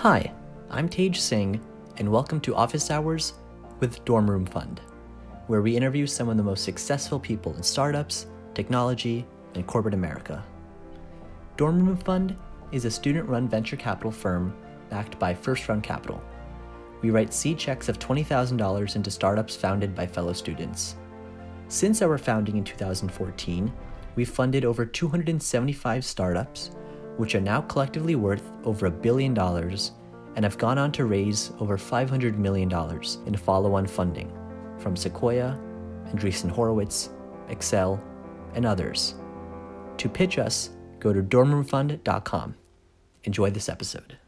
Hi, I'm Tej Singh, and welcome to Office Hours with Dorm Room Fund, where we interview some of the most successful people in startups, technology, and corporate America. Dorm Room Fund is a student-run venture capital firm backed by First Round Capital. We write seed checks of $20,000 into startups founded by fellow students. Since our founding in 2014, we've funded over 275 startups, which are now collectively worth over $1 billion and have gone on to raise over $500 million in follow-on funding from Sequoia, Andreessen Horowitz, Accel, and others. To pitch us, go to dormroomfund.com. Enjoy this episode.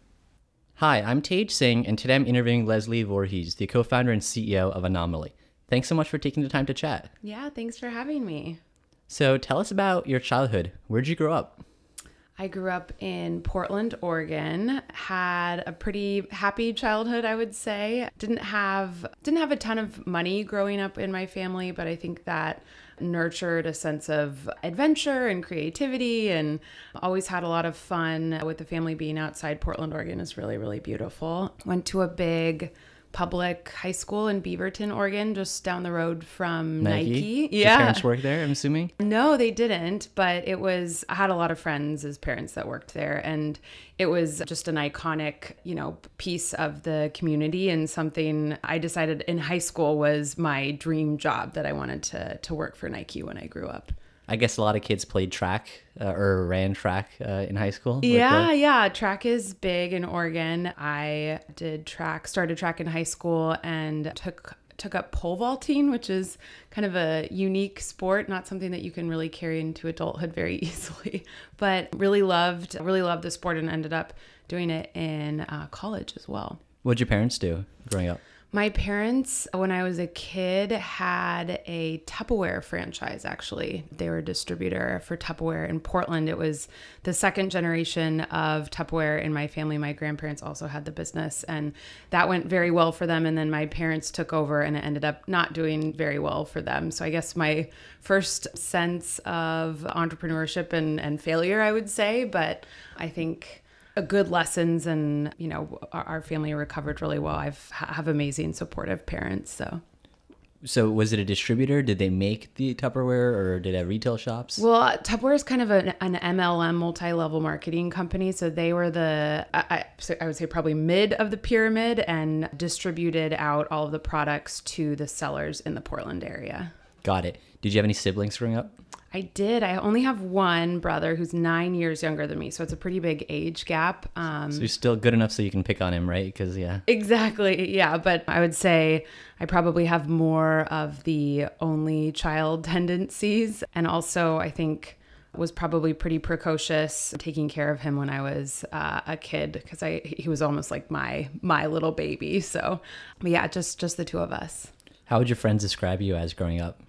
Hi, I'm Tej Singh, and today I'm interviewing Leslie Voorhees, the co-founder and CEO of Anomaly. Thanks so much for taking the time to chat. Yeah, thanks for having me. So tell us about your childhood. Where'd you grow up? I grew up in Portland, Oregon, had a pretty happy childhood, I would say. Didn't have a ton of money growing up in my family, but I think that nurtured a sense of adventure and creativity, and always had a lot of fun with the family. Being outside Portland, Oregon is really, really beautiful. Went to a big public high school in Beaverton, Oregon, just down the road from Nike. Did your parents work there, I'm assuming? No, they didn't, but I had a lot of friends as parents that worked there, and it was just an iconic, piece of the community, and something I decided in high school was my dream job, that I wanted to work for Nike when I grew up. I guess a lot of kids played track or ran track in high school. Yeah. Track is big in Oregon. I started track in high school, and took up pole vaulting, which is kind of a unique sport, not something that you can really carry into adulthood very easily, but really loved the sport, and ended up doing it in college as well. What'd your parents do growing up? My parents, when I was a kid, had a Tupperware franchise, actually. They were a distributor for Tupperware in Portland. It was the second generation of Tupperware in my family. My grandparents also had the business, and that went very well for them. And then my parents took over, and it ended up not doing very well for them. So I guess my first sense of entrepreneurship and failure, I would say, but I think good lessons, and our family recovered really well. I have amazing supportive parents. So was it a distributor? Did they make the Tupperware, or did it have retail shops? Well, Tupperware is kind of an MLM, multi-level marketing company. So they were I would say probably mid of the pyramid, and distributed out all of the products to the sellers in the Portland area. Got it. Did you have any siblings growing up? I did. I only have one brother who's 9 years younger than me, so it's a pretty big age gap. So you're still good enough so you can pick on him, right? Because Exactly, yeah. But I would say I probably have more of the only child tendencies, and also I think was probably pretty precocious taking care of him when I was a kid, because he was almost like my little baby. So, but yeah, just the two of us. How would your friends describe you as growing up?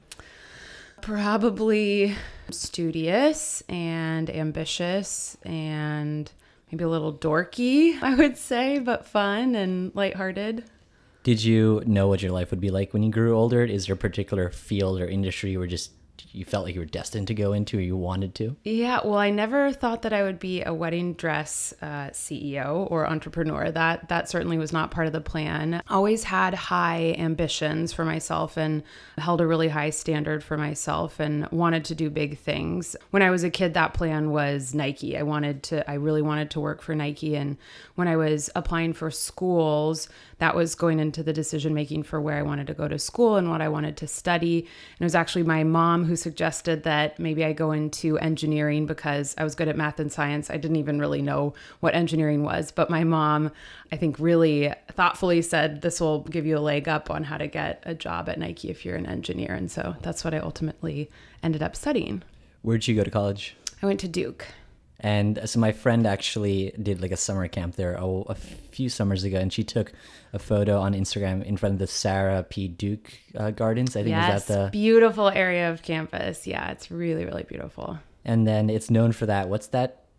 Probably studious and ambitious, and maybe a little dorky, I would say, but fun and lighthearted. Did you know what your life would be like when you grew older? Is there a particular field or industry where you felt like you were destined to go into, or you wanted to? Yeah, well, I never thought that I would be a wedding dress CEO or entrepreneur. That certainly was not part of the plan. Always had high ambitions for myself, and held a really high standard for myself, and wanted to do big things. When I was a kid, that plan was Nike. I really wanted to work for Nike. And when I was applying for schools, that was going into the decision making for where I wanted to go to school and what I wanted to study. And it was actually my mom who suggested that maybe I go into engineering, because I was good at math and science. I didn't even really know what engineering was, but my mom, I think, really thoughtfully said, this will give you a leg up on how to get a job at Nike if you're an engineer. And so that's what I ultimately ended up studying. Where'd you go to college? I went to Duke. And so my friend actually did like a summer camp there a few summers ago, and she took a photo on Instagram in front of the Sarah P. Duke Gardens. I think yes, is that the beautiful area of campus. Yeah, it's really, really beautiful. And then it's known for that. What's that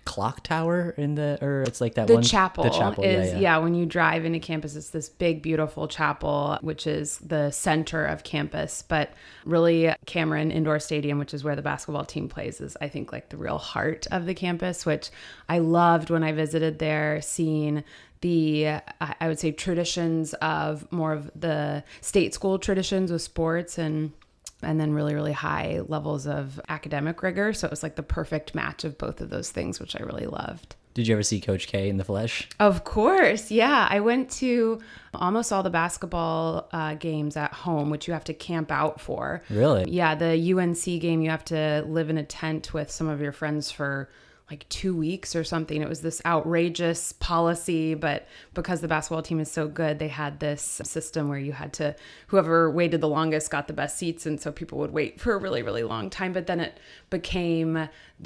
clock tower in or it's like that The one chapel, the chapel is when you drive into campus, it's this big beautiful chapel which is the center of campus. But really, Cameron Indoor Stadium, which is where the basketball team plays, is I think like the real heart of the campus, which I loved when I visited there, seeing the I would say traditions of more of the state school traditions with sports and then really, really high levels of academic rigor. So it was like the perfect match of both of those things, which I really loved. Did you ever see Coach K in the flesh? Of course. Yeah. I went to almost all the basketball games at home, which you have to camp out for. Really? Yeah. The UNC game, you have to live in a tent with some of your friends for like 2 weeks or something. It was this outrageous policy, but because the basketball team is so good, they had this system where you had to, whoever waited the longest got the best seats. And so people would wait for a really, really long time. But then it became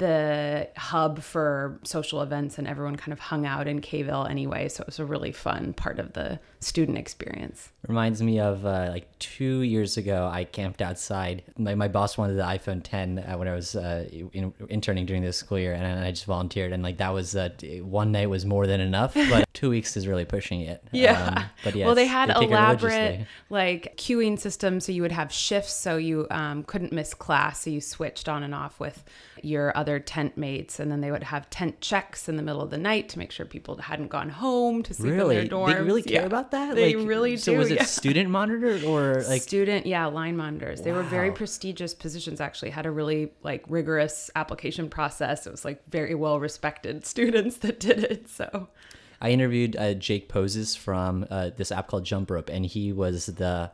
the hub for social events and everyone kind of hung out in Kville anyway. So it was a really fun part of the student experience. Reminds me of like 2 years ago, I camped outside. My boss wanted the iPhone 10 when I was interning during this school year, and I just volunteered. And like that was one night was more than enough, but 2 weeks is really pushing it. Yeah. But yes, well, they had take it elaborate religiously. like queuing systems, so you would have shifts, so you couldn't miss class, so you switched on and off with your other tent mates, and then they would have tent checks in the middle of the night to make sure people hadn't gone home to sleep in their dorms. They really care about that? They Like, really do. So was it student monitored or like student? Yeah, line monitors. They were very Wow. prestigious positions. Actually, had a really like rigorous application process. It was like very well respected students that did it. So. I interviewed Jake Poses from this app called Jump Rope, and he was the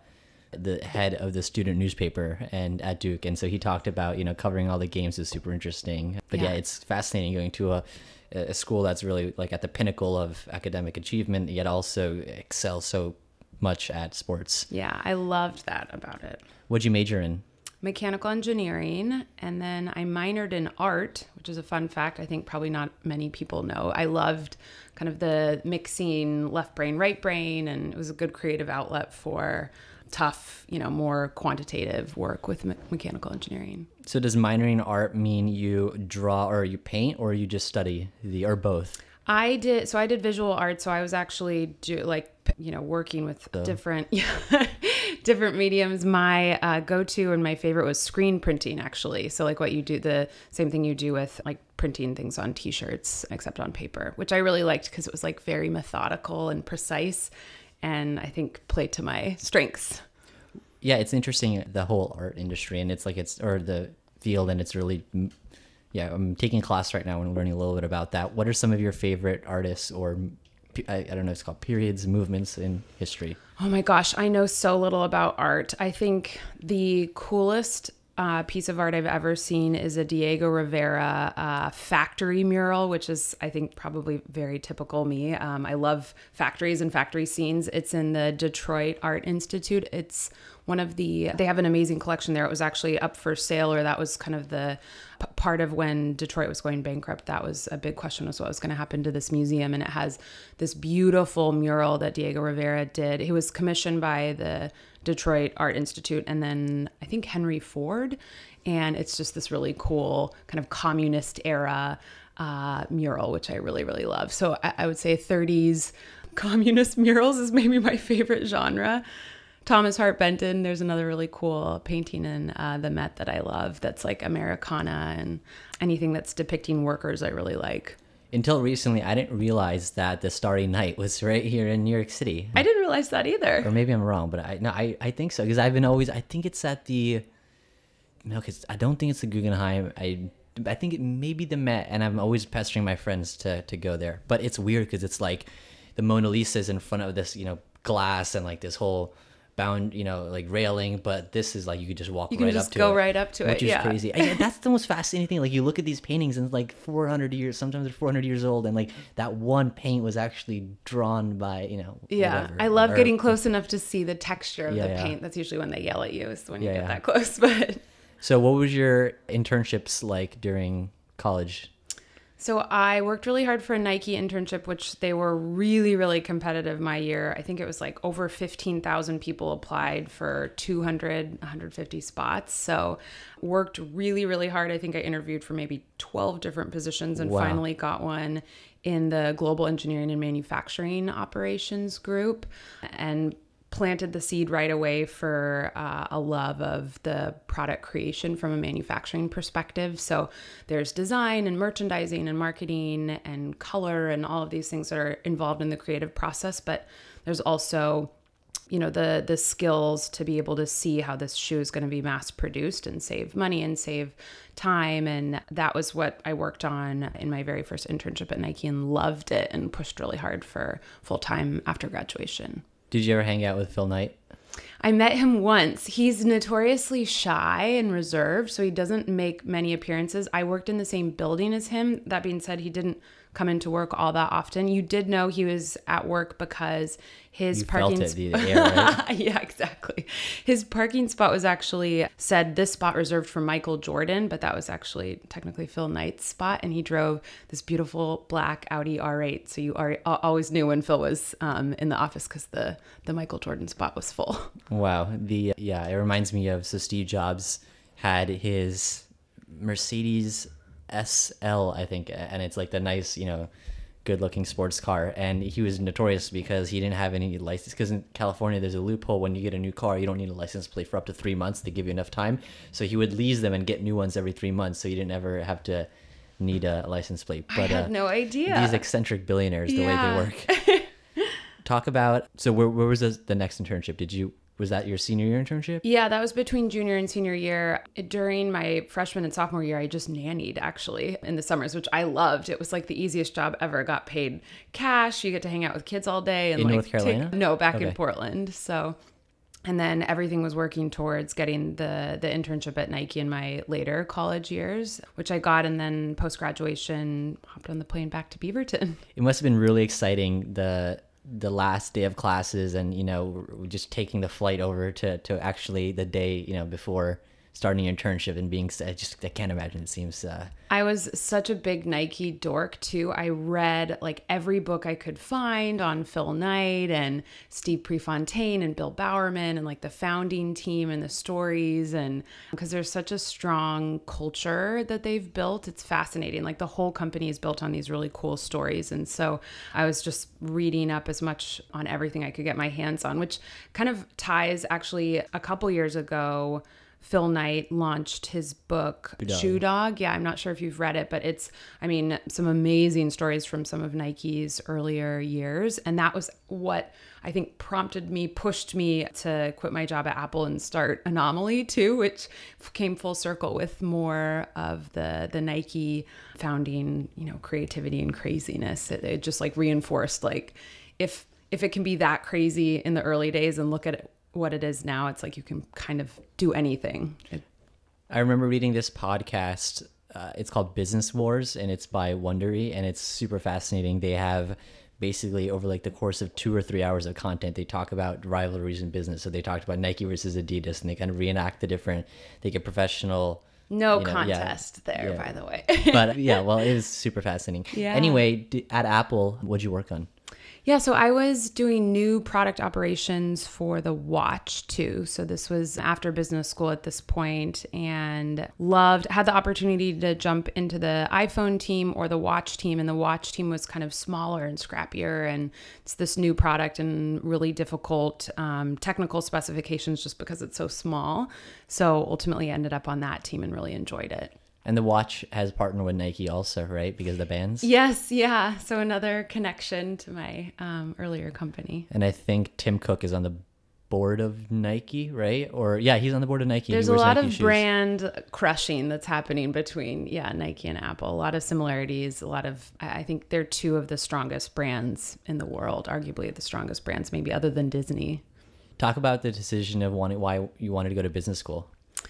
head of the student newspaper and at Duke, and so he talked about covering all the games is super interesting. But yeah, it's fascinating going to a school that's really like at the pinnacle of academic achievement, yet also excels so much at sports. Yeah, I loved that about it. What'd you major in? Mechanical engineering, and then I minored in art, which is a fun fact I think probably not many people know. I loved kind of the mixing left brain, right brain, and it was a good creative outlet for tough, more quantitative work with mechanical engineering. So does minoring in art mean you draw or you paint, or you just study or both? I did visual art, so I was actually working with different mediums. My go-to and my favorite was screen printing, actually. So like what you do, the same thing you do with like printing things on t-shirts, except on paper, which I really liked because it was like very methodical and precise, and I think played to my strengths. Yeah, it's interesting, the whole art industry, and the field, and it's really. Yeah, I'm taking a class right now and learning a little bit about that. What are some of your favorite artists or, I don't know, it's called periods, movements in history? Oh my gosh, I know so little about art. I think the coolest piece of art I've ever seen is a Diego Rivera factory mural, which is, I think, probably very typical me. I love factories and factory scenes. It's in the Detroit Art Institute. It's they have an amazing collection there. It was actually up for sale, or that was kind of the part of when Detroit was going bankrupt. That was a big question, was what was going to happen to this museum. And it has this beautiful mural that Diego Rivera did. He was commissioned by the Detroit Art Institute and then I think Henry Ford. And it's just this really cool kind of communist era mural, which I really, really love. So I would say 30s communist murals is maybe my favorite genre. Thomas Hart Benton, there's another really cool painting in the Met that I love that's like Americana, and anything that's depicting workers I really like. Until recently, I didn't realize that the Starry Night was right here in New York City. I didn't realize that either. Or maybe I'm wrong, but I think so, because I think it's at because I don't think it's the Guggenheim. I think it may be the Met, and I'm always pestering my friends to go there. But it's weird because it's like the Mona Lisa is in front of this, glass and like this whole bound, like railing, but this is like you could just walk right up to it. You can just go right up to it, which is crazy. That's the most fascinating thing. Like you look at these paintings and it's like 400 years, sometimes they're 400 years old, and like that one paint was actually drawn by, whatever. I love getting close enough to see the texture of the paint. That's usually when they yell at you, is when you get that close. But so what was your internships like during college? So I worked really hard for a Nike internship, which they were really, really competitive my year. I think it was like over 15,000 people applied for 200, 150 spots. So worked really, really hard. I think I interviewed for maybe 12 different positions and finally got one in the global engineering and manufacturing operations group, and planted the seed right away for a love of the product creation from a manufacturing perspective. So there's design and merchandising and marketing and color and all of these things that are involved in the creative process. But there's also, you know, the skills to be able to see how this shoe is going to be mass produced and save money and save time. And that was what I worked on in my very first internship at Nike and loved it and pushed really hard for full time after graduation. Did you ever hang out with Phil Knight? I met him once. He's notoriously shy and reserved, so he doesn't make many appearances. I worked in the same building as him. That being said, he didn't come into work all that often. You did know he was at work because his parking felt it, the air, right? Yeah, exactly. His parking spot was actually said this spot reserved for Michael Jordan, but that was actually technically Phil Knight's spot, and he drove this beautiful black Audi R8. So you always knew when Phil was in the office because the Michael Jordan spot was full. Wow. It reminds me of, so Steve Jobs had his Mercedes SL, I think, and it's like the nice, you know, good looking sports car, and he was notorious because he didn't have any license, because in California there's a loophole when you get a new car, you don't need a license plate for up to 3 months. They give you enough time, so he would lease them and get new ones every 3 months, so you didn't ever have to need a license plate. But I had no idea. These eccentric billionaires, the way they work. Talk about, so where was the next internship? Was that your senior year internship? Yeah, that was between junior and senior year. During my freshman and sophomore year, I just nannied actually in the summers, which I loved. It was like the easiest job ever. Got paid cash. You get to hang out with kids all day. And in North Carolina? No, back in Portland. So, and then everything was working towards getting the internship at Nike in my later college years, which I got. And then post-graduation, hopped on the plane back to Beaverton. It must have been really exciting, the last day of classes, and, you know, just taking the flight over to actually the day, you know, before starting your internship and being, I can't imagine. It seems I was such a big Nike dork too. I read like every book I could find on Phil Knight and Steve Prefontaine and Bill Bowerman and like the founding team and the stories, and because there's such a strong culture that they've built. It's fascinating. Like the whole company is built on these really cool stories. And so I was just reading up as much on everything I could get my hands on, which kind of ties actually a couple years ago. Phil Knight launched his book, Shoe Dog. Yeah, I'm not sure if you've read it, but it's, I mean, some amazing stories from some of Nike's earlier years. And that was what I think pushed me to quit my job at Apple and start Anomaly too, which came full circle with more of the Nike founding, you know, creativity and craziness. It just like reinforced, like, if it can be that crazy in the early days and look at it, what it is now, it's like you can kind of do anything. I remember reading this podcast. It's called Business Wars, and it's by Wondery, and it's super fascinating. They have basically over like the course of 2 or 3 hours of content, they talk about rivalries in business. So they talked about Nike versus Adidas, and they kind of reenact the different, they get professional. Contest there, by the way. But yeah, well, it was super fascinating. Yeah. Anyway, at Apple, what'd you work on? Yeah, so I was doing new product operations for the watch too. So this was after business school at this point, and had the opportunity to jump into the iPhone team or the watch team. And the watch team was kind of smaller and scrappier, and it's this new product and really difficult technical specifications just because it's so small. So ultimately ended up on that team and really enjoyed it. And the watch has partnered with Nike also, right? Because of the bands? Yes, yeah. So another connection to my earlier company. And I think Tim Cook is on the board of Nike, right? Or yeah, he's on the board of Nike. There's a lot of brand crushing that's happening between Nike and Apple. A lot of similarities. I think they're two of the strongest brands in the world, arguably the strongest brands, maybe other than Disney. Talk about the decision of why you wanted to go to business school.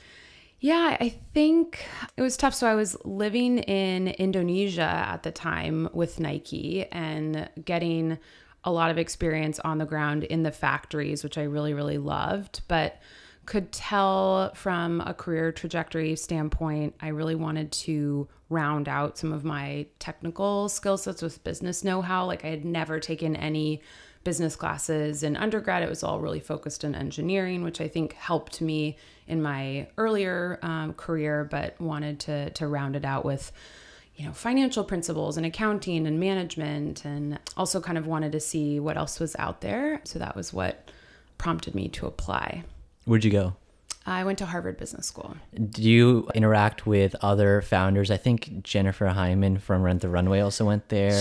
Yeah, I think it was tough. So I was living in Indonesia at the time with Nike and getting a lot of experience on the ground in the factories, which I really, really loved, but could tell from a career trajectory standpoint, I really wanted to round out some of my technical skill sets with business know-how. Like I had never taken any business classes in undergrad. It was all really focused in engineering, which I think helped me in my earlier career, but wanted to round it out with, financial principles and accounting and management, and also kind of wanted to see what else was out there. So that was what prompted me to apply. Where'd you go? I went to Harvard Business School. Do you interact with other founders? I think Jennifer Hyman from Rent the Runway also went there.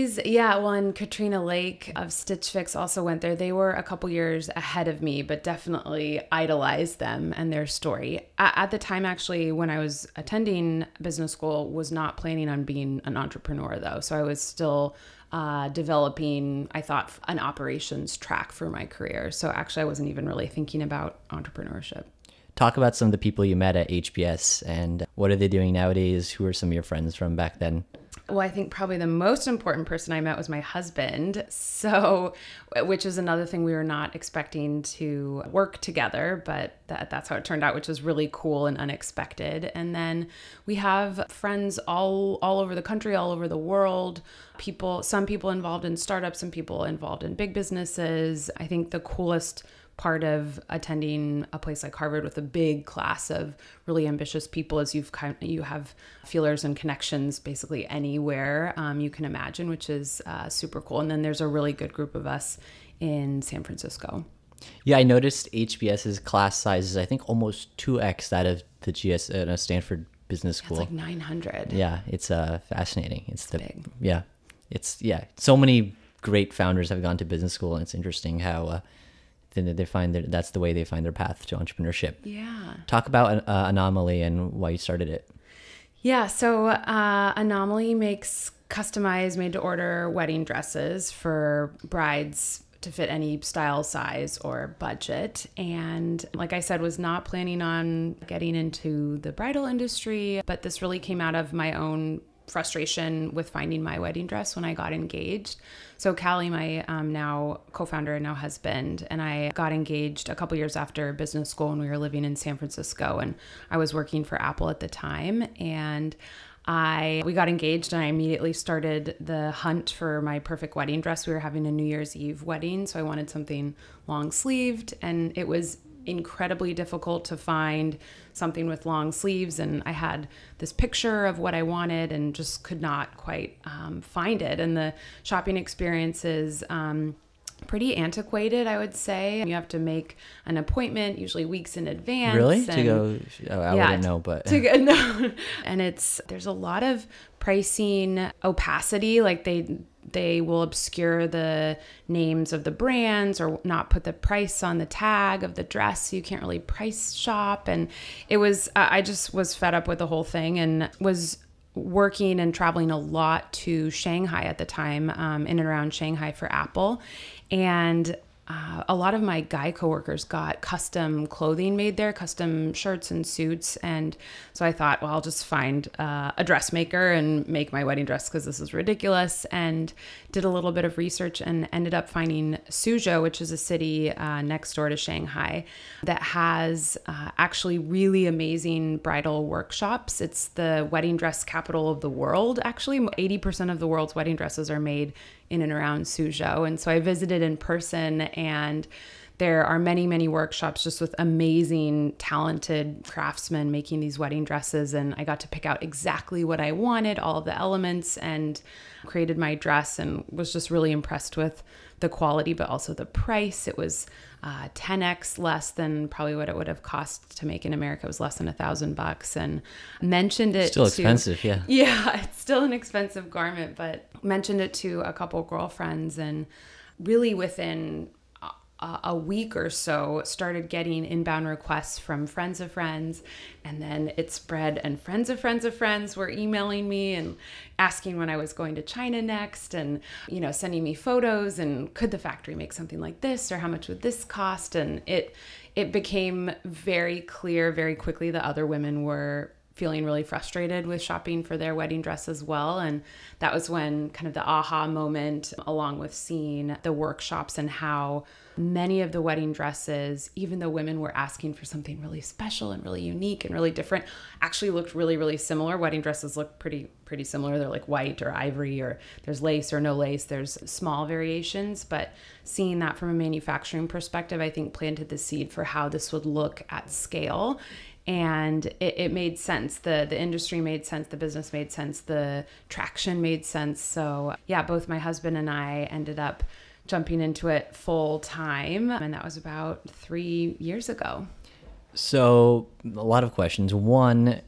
And Katrina Lake of Stitch Fix also went there. They were a couple years ahead of me, but definitely idolized them and their story. At the time, actually, when I was attending business school, was not planning on being an entrepreneur, though. So I was still developing, I thought, an operations track for my career. So actually, I wasn't even really thinking about entrepreneurship. Talk about some of the people you met at HBS and what are they doing nowadays? Who are some of your friends from back then? Well, I think probably the most important person I met was my husband. So, which is another thing, we were not expecting to work together, but that's how it turned out, which was really cool and unexpected. And then we have friends all over the country, all over the world. Some people involved in startups, some people involved in big businesses. I think the coolest part of attending a place like Harvard with a big class of really ambitious people is you have feelers and connections basically anywhere you can imagine, which is super cool. And then there's a really good group of us in San Francisco. Yeah, I noticed HBS's class size is, I think, almost 2x that of the Stanford Business School. It's like 900. Yeah, it's fascinating. It's big. Yeah, so many great founders have gone to business school, and it's interesting how they find that's the way they find their path to entrepreneurship. Yeah. Talk about Anomaly and why you started it. Yeah, so Anomaly makes customized, made-to-order wedding dresses for brides to fit any style, size, or budget. And like I said, was not planning on getting into the bridal industry, but this really came out of my own frustration with finding my wedding dress when I got engaged. So Callie, my now co-founder and now husband, and I got engaged a couple years after business school when we were living in San Francisco, and I was working for Apple at the time. And we got engaged, and I immediately started the hunt for my perfect wedding dress. We were having a New Year's Eve wedding, so I wanted something long sleeved, and it was incredibly difficult to find something with long sleeves, and I had this picture of what I wanted and just could not quite find it. And the shopping experience is pretty antiquated, I would say. You have to make an appointment, usually weeks in advance. Really? To go? I wouldn't know, but no. And there's a lot of pricing opacity. Like they will obscure the names of the brands or not put the price on the tag of the dress, so you can't really price shop. And it was, I just was fed up with the whole thing, and was working and traveling a lot to Shanghai at the time, in and around Shanghai for Apple. And a lot of my guy coworkers got custom clothing made there, custom shirts and suits. And so I thought, well, I'll just find a dressmaker and make my wedding dress because this is ridiculous. And did a little bit of research and ended up finding Suzhou, which is a city next door to Shanghai that has actually really amazing bridal workshops. It's the wedding dress capital of the world. Actually, 80% of the world's wedding dresses are made in and around Suzhou. And so I visited in person, and there are many, many workshops just with amazing, talented craftsmen making these wedding dresses. And I got to pick out exactly what I wanted, all of the elements, and created my dress, and was just really impressed with the quality, but also the price. It was 10x less than probably what it would have cost to make in America. It was less than $1,000, and mentioned it. Still expensive, yeah. Yeah, it's still an expensive garment, but mentioned it to a couple girlfriends, and really within a week or so started getting inbound requests from friends of friends, and then it spread, and friends of friends of friends were emailing me and asking when I was going to China next, and sending me photos, and could the factory make something like this, or how much would this cost? And it became very clear very quickly that other women were feeling really frustrated with shopping for their wedding dress as well. And that was when kind of the aha moment, along with seeing the workshops and how many of the wedding dresses, even though women were asking for something really special and really unique and really different, actually looked really, really similar. Wedding dresses look pretty similar. They're like white or ivory, or there's lace or no lace. There's small variations, but seeing that from a manufacturing perspective, I think planted the seed for how this would look at scale. And it made sense. The industry made sense. The business made sense. The traction made sense. So yeah, both my husband and I ended up jumping into it full time. And that was about 3 years ago. So a lot of questions. One,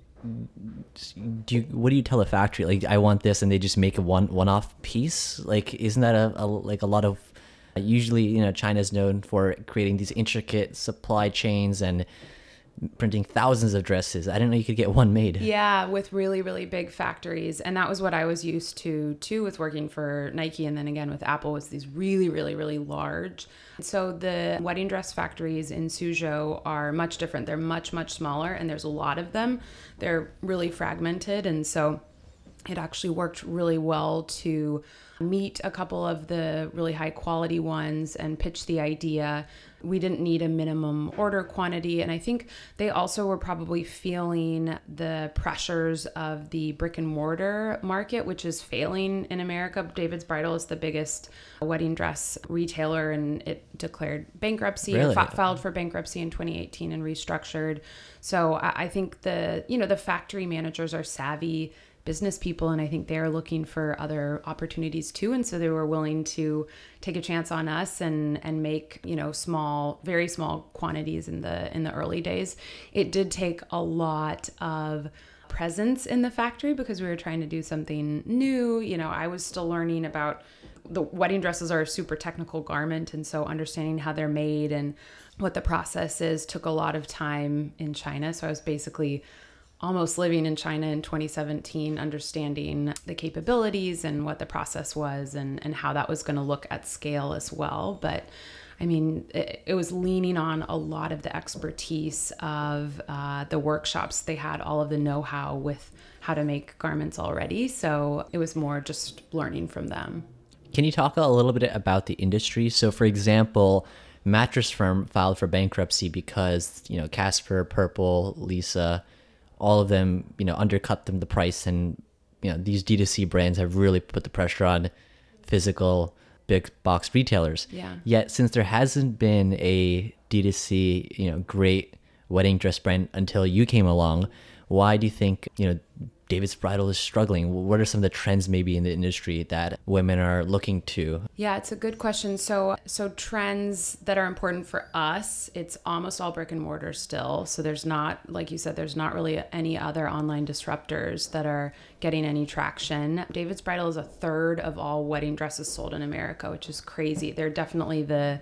what do you tell a factory? Like, I want this, and they just make a one-off piece? Like, isn't that a lot of, usually, you know, China's known for creating these intricate supply chains and printing thousands of dresses. I didn't know you could get one made. Yeah, with really, really big factories. And that was what I was used to too, with working for Nike. And then again with Apple, was these really, really, really large. So the wedding dress factories in Suzhou are much different. They're much, much smaller, and there's a lot of them. They're really fragmented. And so it actually worked really well to meet a couple of the really high quality ones and pitch the idea. We didn't need a minimum order quantity. And I think they also were probably feeling the pressures of the brick and mortar market, which is failing in America. David's Bridal is the biggest wedding dress retailer, and it declared bankruptcy, Really? or filed for bankruptcy in 2018 and restructured. So I think the factory managers are savvy business people, and I think they're looking for other opportunities too. And so they were willing to take a chance on us and make, you know, very small quantities in the early days. It did take a lot of presence in the factory because we were trying to do something new. You know, I was still learning about the wedding dresses are a super technical garment, and so understanding how they're made and what the process is took a lot of time in China. So I was basically almost living in China in 2017, understanding the capabilities and what the process was and how that was going to look at scale as well. But I mean, it was leaning on a lot of the expertise of the workshops. They had all of the know-how with how to make garments already. So it was more just learning from them. Can you talk a little bit about the industry? So for example, Mattress Firm filed for bankruptcy because, you know, Casper, Purple, Lisa, all of them, you know, undercut them the price, and, you know, these D2C brands have really put the pressure on physical big box retailers. Yeah. Yet, since there hasn't been a D2C, you know, great wedding dress brand until you came along, why do you think, you know, David's Bridal is struggling? What are some of the trends maybe in the industry that women are looking to? Yeah, it's a good question. So trends that are important for us, it's almost all brick and mortar still. So there's not, like you said, there's not really any other online disruptors that are getting any traction. David's Bridal is a third of all wedding dresses sold in America, which is crazy. They're definitely the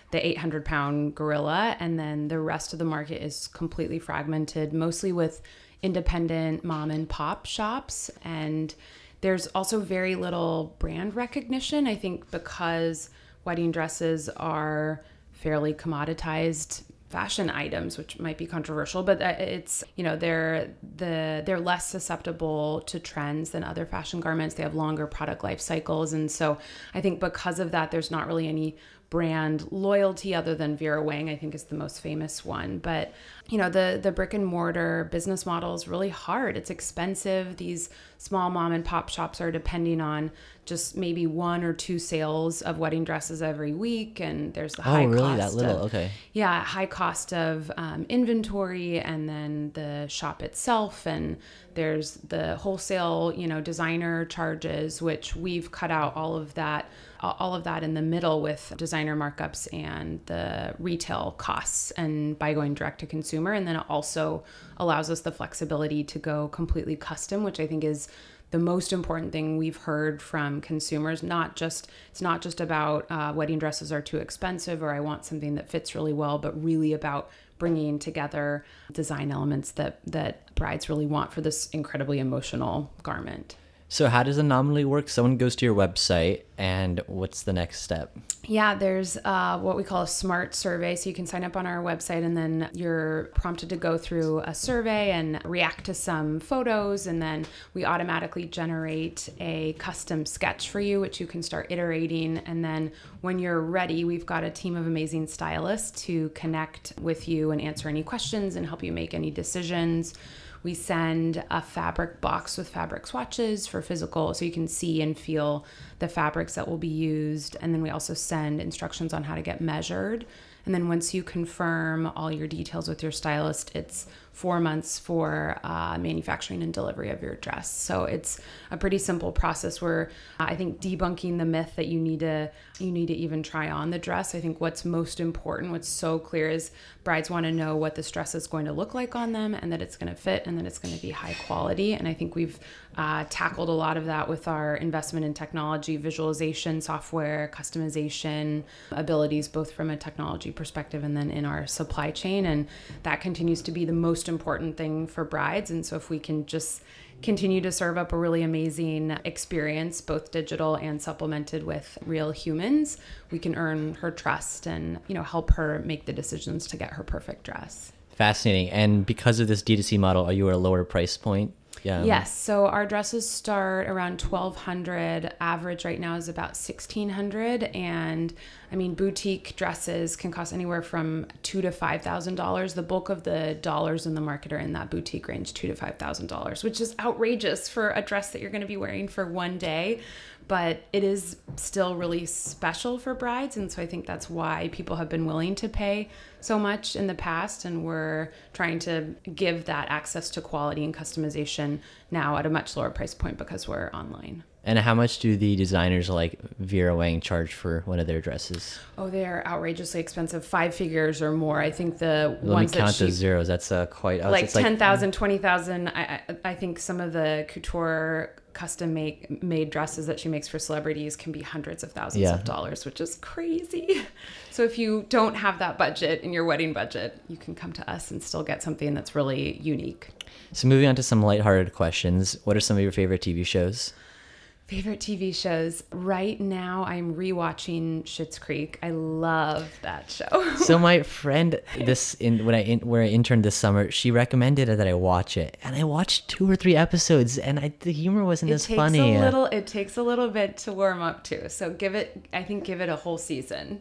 800-pound gorilla. And then the rest of the market is completely fragmented, mostly with independent mom and pop shops. And there's also very little brand recognition, I think, because wedding dresses are fairly commoditized fashion items, which might be controversial, but it's, you know, they're less susceptible to trends than other fashion garments. They have longer product life cycles. And so I think because of that, there's not really any brand loyalty other than Vera Wang, I think, is the most famous one. But, you know, the brick and mortar business model is really hard. It's expensive. These small mom and pop shops are depending on just maybe 1 or 2 sales of wedding dresses every week. And there's the high really? cost That little? of, okay. Yeah, high cost of inventory, and then the shop itself. And there's the wholesale, you know, designer charges, which we've cut out all of that in the middle with designer markups and the retail costs, and by going direct to consumer. And then it also allows us the flexibility to go completely custom, which I think is the most important thing we've heard from consumers. It's not just about wedding dresses are too expensive or I want something that fits really well, but really about bringing together design elements that brides really want for this incredibly emotional garment. So how does Anomaly work? Someone goes to your website, and what's the next step? Yeah, there's what we call a smart survey. So you can sign up on our website and then you're prompted to go through a survey and react to some photos. And then we automatically generate a custom sketch for you, which you can start iterating. And then when you're ready, we've got a team of amazing stylists to connect with you and answer any questions and help you make any decisions. We send a fabric box with fabric swatches for physical, so you can see and feel the fabrics that will be used. And then we also send instructions on how to get measured. And then once you confirm all your details with your stylist, it's 4 months for manufacturing and delivery of your dress. So it's a pretty simple process. Where I think debunking the myth that you need to even try on the dress. I think what's most important, what's so clear, is brides want to know what this dress is going to look like on them, and that it's going to fit, and that it's going to be high quality. And I think we've tackled a lot of that with our investment in technology, visualization, software, customization abilities, both from a technology perspective and then in our supply chain. And that continues to be the most important thing for brides. And so if we can just continue to serve up a really amazing experience, both digital and supplemented with real humans, we can earn her trust and, help her make the decisions to get her perfect dress. Fascinating. And because of this D2C model, are you at a lower price point? Yeah. Yes. So our dresses start around $1,200. Average right now is about $1,600. And I mean, boutique dresses can cost anywhere from $2,000 to $5,000. The bulk of the dollars in the market are in that boutique range, $2,000 to $5,000, which is outrageous for a dress that you're going to be wearing for one day. But it is still really special for brides. And so I think that's why people have been willing to pay so much in the past. And we're trying to give that access to quality and customization now at a much lower price point because we're online. And how much do the designers like Vera Wang charge for one of their dresses? Oh, they're outrageously expensive, 5 figures or more. I think the Let ones me count that the zeros. That's quite like 10,000, 20,000. I think some of the couture custom made dresses that she makes for celebrities can be hundreds of thousands of dollars, which is crazy. So if you don't have that budget in your wedding budget, you can come to us and still get something that's really unique. So moving on to some lighthearted questions, what are some of your favorite TV shows? Favorite TV shows. Right now, I'm rewatching Schitt's Creek. I love that show. So my friend, where I interned this summer, she recommended that I watch it, and I watched 2 or 3 episodes, and the humor wasn't as funny. It takes a little bit to warm up to. So give it a whole season.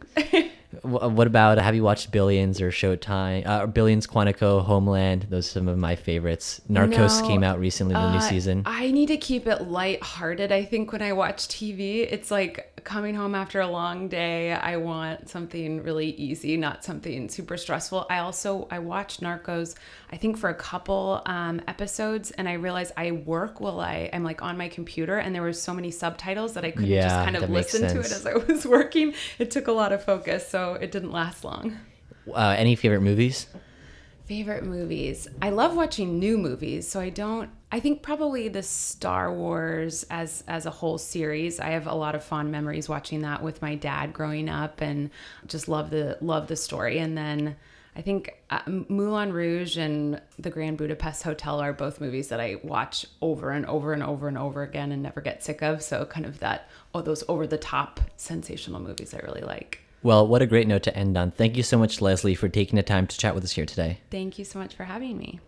What about, have you watched Billions or Showtime? Billions, Quantico, Homeland. Those are some of my favorites. Narcos came out recently, the new season. I need to keep it lighthearted. I think when I watch TV, it's like coming home after a long day. I want something really easy, not something super stressful. I watched Narcos, I think for a couple episodes, and I realized I work while I'm like on my computer, and there were so many subtitles that I couldn't just kind of listen to it as I was working. It took a lot of focus, so it didn't last long. Any favorite movies? Favorite movies. I love watching new movies, so I think probably the Star Wars as a whole series. I have a lot of fond memories watching that with my dad growing up, and just love the story. And then I think Moulin Rouge and The Grand Budapest Hotel are both movies that I watch over and over and over and over again and never get sick of. So kind of those over the top sensational movies I really like. Well, what a great note to end on. Thank you so much, Leslie, for taking the time to chat with us here today. Thank you so much for having me.